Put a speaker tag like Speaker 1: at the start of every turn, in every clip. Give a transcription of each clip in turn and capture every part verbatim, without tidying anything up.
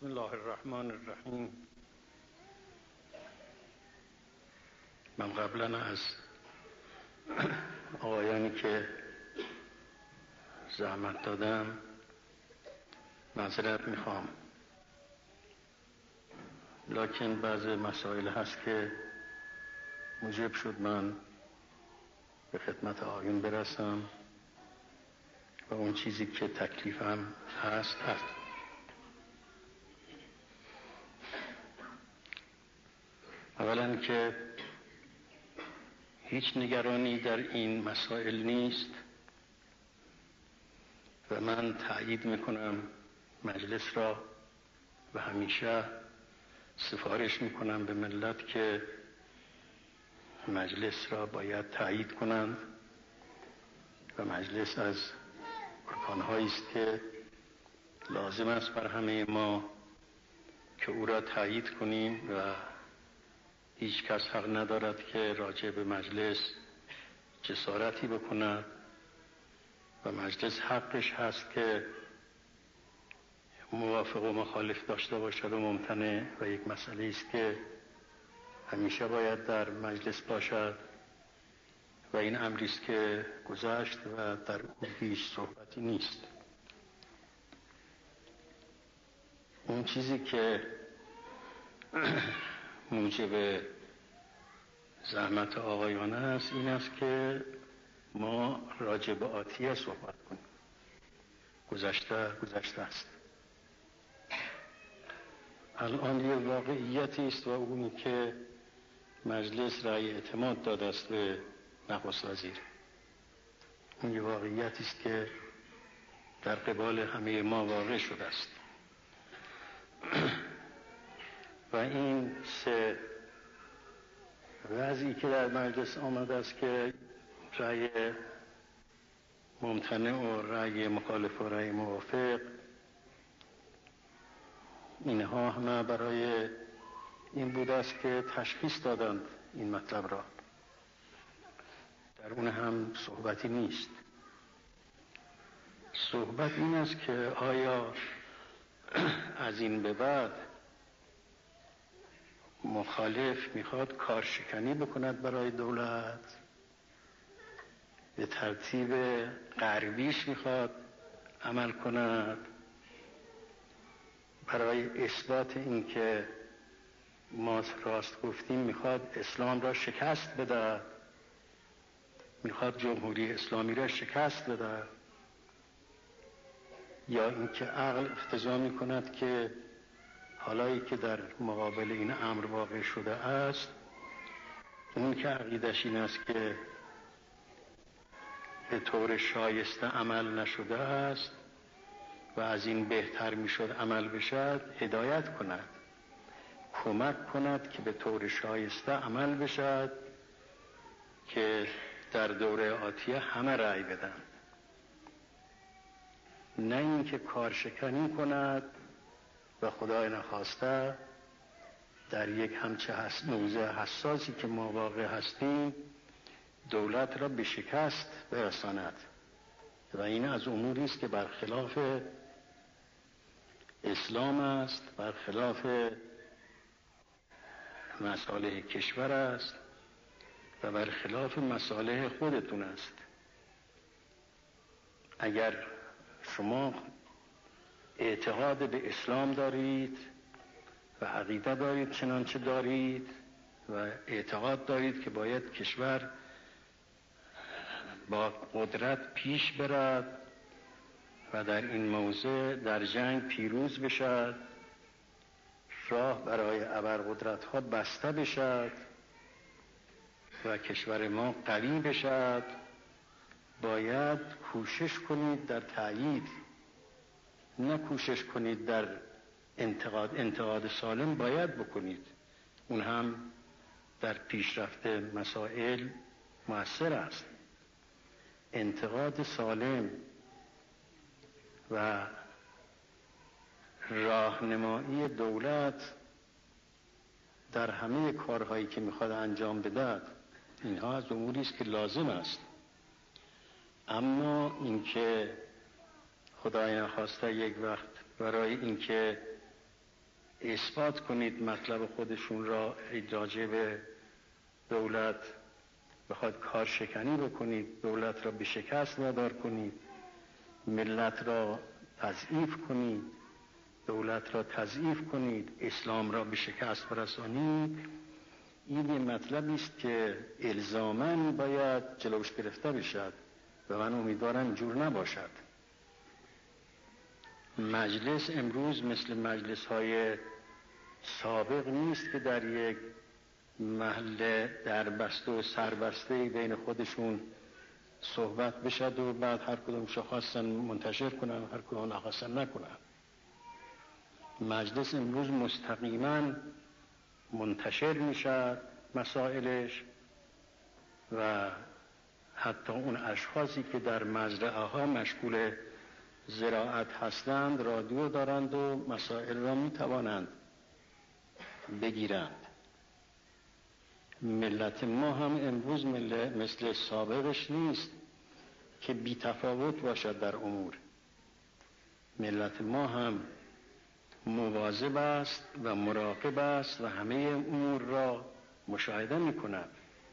Speaker 1: بسم الله الرحمن الرحیم. من قبلا از آقایانی که زحمت دادم معذرت میخوام، لکن بعض مسائل هست که موجب شد من به خدمت آقایون برسم و اون چیزی که تکلیفم هست هست. اولا که هیچ نگرانی در این مسائل نیست و من تأیید میکنم مجلس را و همیشه سفارش میکنم به ملت که مجلس را باید تأیید کنند و مجلس از ارکانهایی است که لازم است بر همه ما که او را تأیید کنیم و هیچ کس حق ندارد که راجع به مجلس جسارتی بکند و مجلس حقش هست که موافق و مخالف داشته باشد و ممتنع و یک مسئله است که همیشه باید در مجلس باشد و این امری است که گذشت و در او هیچ صحبتی نیست. اون چیزی که موجب زحمت آقایانه است این است که ما راجع به آتیه صحبت کنیم. گذشته گذشته است. الان یک واقعیتی است و اونی که مجلس رأی اعتماد داده است به نخست وزیر. اون یک واقعیتی است که در قبال همه ما واقع شده است و این سه وضعی که در مجلس آمده است که رأی ممتنع و رأی مخالف و رأی موافق، اینها همه برای این بوده است که تشخیص دادند این مطلب را. در اون هم صحبتی نیست. صحبت این است که آیا از این به بعد مخالف میخواد کارشکنی بکند برای دولت، به ترتیب غربیش میخواد عمل کند برای اثبات این که ما راست گفتیم، میخواد اسلام را شکست بده، میخواد جمهوری اسلامی را شکست بده، یا اینکه عقل اقتضا میکند که حالایی که در مقابل این امر واقع شده است، اون که عقیدش این است که به طور شایسته عمل نشده است و از این بهتر میشد عمل بشد، هدایت کند، کمک کند که به طور شایسته عمل بشد که در دوره آتیه همه رأی بدن، نه اینکه کارشکنی کند و خدای نخواسته در یک همچه موضع حساسی که ما واقع هستیم دولت را به شکست برساند. و این از اموری است که برخلاف اسلام است، برخلاف مصالح کشور است و برخلاف مصالح خودتون است. اگر شما اعتقاد به اسلام دارید و عقیده دارید چنانچه دارید و اعتقاد دارید که باید کشور با قدرت پیش برد و در این موضع در جنگ پیروز بشد، راه برای ابرقدرت ها بسته بشد و کشور ما قوی بشد، باید کوشش کنید در تأیید، نه کوشش کنید در انتقاد. انتقاد سالم باید بکنید، اون هم در پیشرفت مسائل مؤثر است. انتقاد سالم و راهنمایی دولت در همه کارهایی که میخواد انجام بده، اینها از اموری است که لازم است. اما اینکه خدای نخواسته یک وقت برای اینکه اثبات کنید مطلب خودشون را راجع به دولت بخواد کار شکنی بکنید، دولت را به شکست وادار کنید، ملت را تضعیف کنید، دولت را تضعیف کنید، اسلام را به شکست برسانید، این یه مطلبی است که الزاماً باید جلوش گرفته بشد و من امیدوارم اینجور نباشد. مجلس امروز مثل مجلس های سابق نیست که در یک محل دربسته و سربسته بین خودشون صحبت بشد و بعد هر کدومش خواستن منتشر کنن، هر کدوم نخواستن نکنن. مجلس امروز مستقیما منتشر میشد مسائلش و حتی اون اشخاصی که در مزرعه ها مشغول زراعت هستند رادیو دارند و مسائل را میتوانند بگیرند. ملت ما هم امروز مثل سابقش نیست که بی تفاوت باشد در امور. ملت ما هم مواظب است و مراقب است و همه امور را مشاهده می کند.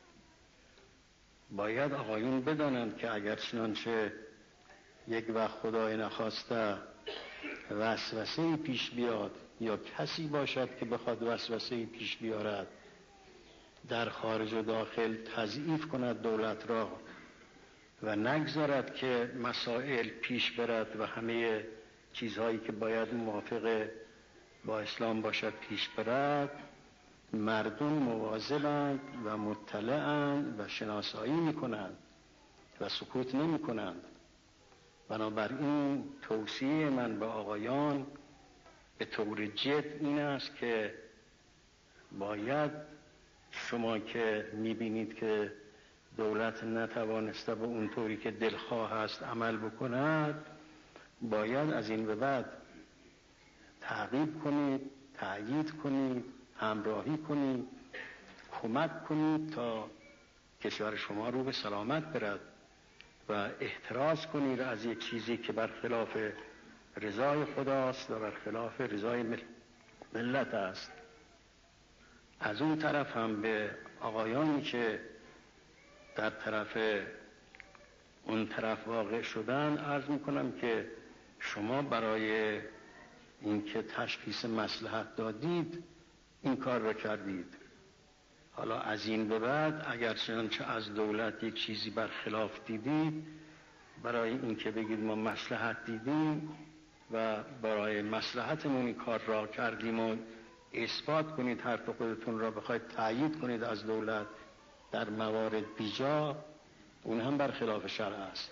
Speaker 1: باید آقایون بدانند که اگر چنانچه یک وقت خدای نخواسته وسوسه‌ای پیش بیاد یا کسی باشد که بخواد وسوسه‌ای پیش بیارد در خارج و داخل تضعیف کند دولت را و نگذارد که مسائل پیش برد و همه چیزهایی که باید موافق با اسلام باشد پیش برد، مردم مواظبند و مطلعند و شناسایی میکنند و سکوت نمی کنند. بنابراین توصیه من به آقایان به طور جد این است که باید شما که میبینید که دولت نتوانسته به اون طوری که دلخواه است عمل بکند، باید از این به بعد تعقیب کنید، تأیید کنید، همراهی کنید، کمک کنید تا کشور شما رو به سلامت برد و احتراز کنید از یک چیزی که برخلاف رضای خداست و برخلاف رضای ملت است. از اون طرف هم به آقایانی که در طرف اون طرف واقع شدن عرض میکنم که شما برای اینکه تشخیص مصلحت دادید این کار را کردید. حالا از این به بعد اگر چنانچه از دولت یک چیزی برخلاف دیدید، برای اینکه بگید ما مصلحت دیدیم و برای مصلحتمون این کار را کردیم و اثبات کنید حرف خودتون را بخواید تأیید کنید از دولت در موارد بیجا، اون هم برخلاف شرع است.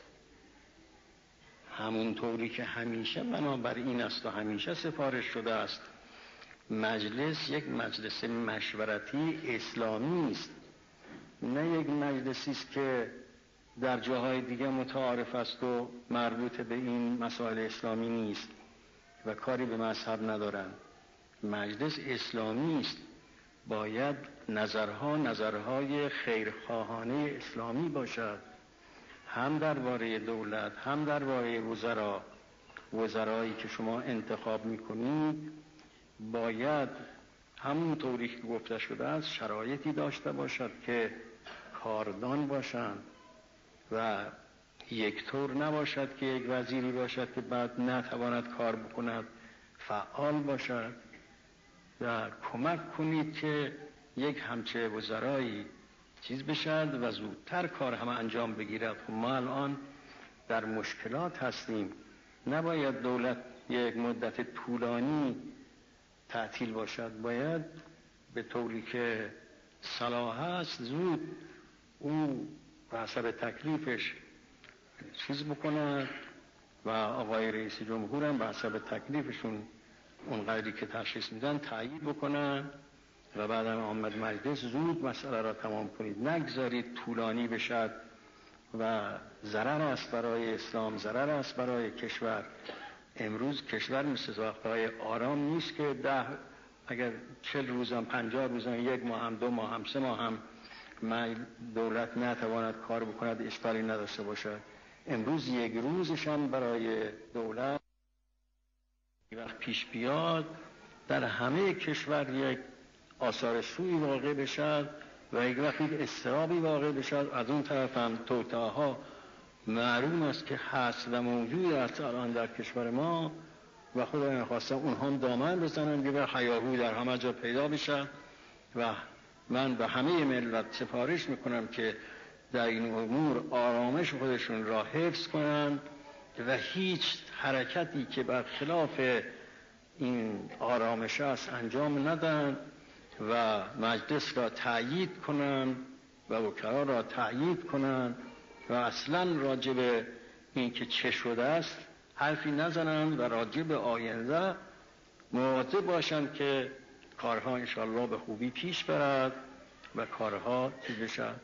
Speaker 1: همون طوری که همیشه بنابراین است و همیشه سفارش شده است مجلس یک مجلس مشورتی اسلامی است، نه یک مجلسی است که در جاهای دیگه متعارف است و مربوط به این مسائل اسلامی نیست و کاری به مذهب ندارند. مجلس اسلامی است، باید نظرها نظرهای خیرخواهانه اسلامی باشد، هم درباره دولت هم درباره وزرا. وزرایی که شما انتخاب میکنید باید همون طوری که گفته شده است شرایطی داشته باشد که کاردان باشند و یک طور نباشد که یک وزیری باشد که بعد نتواند کار بکند، فعال باشد. و کمک کنید که یک همچه وزرایی چیز بشد و زودتر کار همه انجام بگیرد. ما الان در مشکلات هستیم، نباید دولت یک مدت طولانی تعطیل باشد، باید به طوری که صلاح است زود او به حسب تکلیفش چیز بکند و آقای رئیس جمهور هم به حسب تکلیفشون اون قدری که تشخیص میدن تأیید بکنن و بعدم آمد مجلس زود مسئله را تمام کنید. نگذارید طولانی بشد و ضرر است برای اسلام، ضرر است برای کشور. امروز کشور مثل وقتهای آرام نیست که ده اگر چل روزم پنجاه روزم یک ماه هم دو ماه هم سه ماه هم دولت نتواند کار بکند اشکالی نداشته باشد. امروز یک روزش هم برای دولت وقت پیش بیاد در همه کشور یک آثار سوی واقع بشد و یک وقت استرابی واقع بشد. از اون طرف هم توطئه‌ها معلوم است که هست و موجود است الان در کشور ما و خدای نخواسته اونها هم دامن بزنن و هیاهو در همه جا پیدا بشن. و من به همه ملت سفارش میکنم که در این امور آرامش خودشون را حفظ کنند و هیچ حرکتی که برخلاف این آرامش است انجام ندن و مجلس را تأیید کنند و وکلا را تأیید کنند و اصلا راجب این که چه شده است حرفی نزنند و راجب آینده مواظب باشند که کارها انشاءالله به خوبی پیش برد و کارها چیز بشن.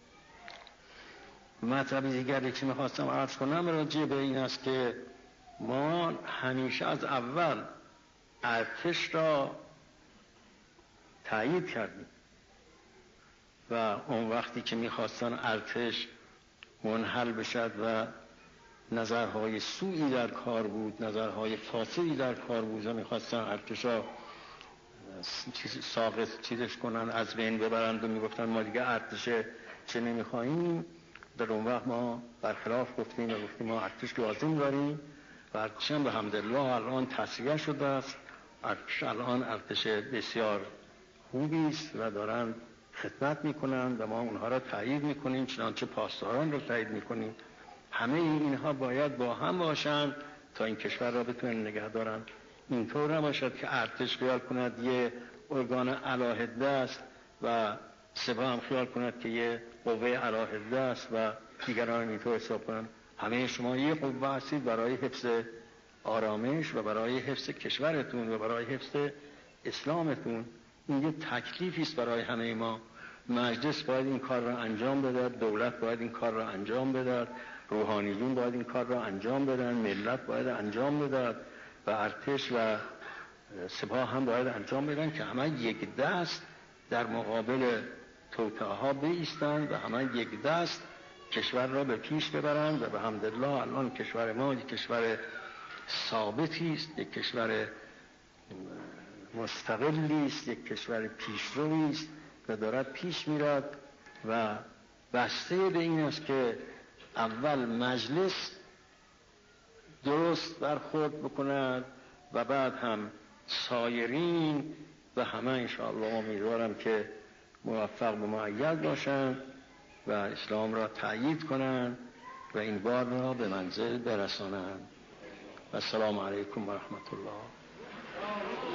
Speaker 1: مطلب دیگری که میخواستم عرض کنم راجع به این است که ما همیشه از اول ارتش را تأیید کردیم و اون وقتی که میخواستن ارتش منحل بشد و نظرهای سوئی در کار بود، نظرهای فاسدی در کار بود و میخواستن ارتش را ساقط چیزش کنن، از بین ببرند و میگفتن ما دیگه ارتش چه نمیخواییم. در اون وقت ما برخلاف گفتیم و گفتیم ما ارتش لازم داریم و ارتش هم به حمدالله الان تصفیه شده است. ارتش الان ارتش بسیار خوبی است و دارن خدمت میکنن و ما اونها را تایید میکنیم، چنانچه پاسداران را تایید میکنیم. همه اینها باید با هم باشند تا این کشور را بتونن نگه دارن. اینطور نباشد که ارتش خیال کند یه ارگان علاهده است و سپاه هم خیال کند که یه قوه علاهده است و دیگران اینطور حساب کنند. همه شما یه قوه هستید برای حفظ آرامش و برای حفظ کشورتون و برای حفظ اسلامتون. این یه تکلیفی است برای همه ما. مجلس باید این کار را انجام بده، دولت باید این کار را انجام بده، روحانیون باید این کار را انجام بدن، ملت باید انجام بده و ارتش و سپاه هم باید انجام بدن که همه یک دست در مقابل توطئه‌ها بایستند و همه یک دست کشور را به پیش ببرند و به حمدالله الان کشور ما یک کشور ثابتی است، یک کشور مستقلی است، یک کشور پیشروی است و دارد پیش میرد و بسته به این است که اول مجلس درست برخورد بکند و بعد هم سایرین و همه انشاءالله امیدوارم که موفق و مؤید باشند و اسلام را تأیید کنند و این بار را به منزل برسانند. و السلام علیکم و رحمت الله.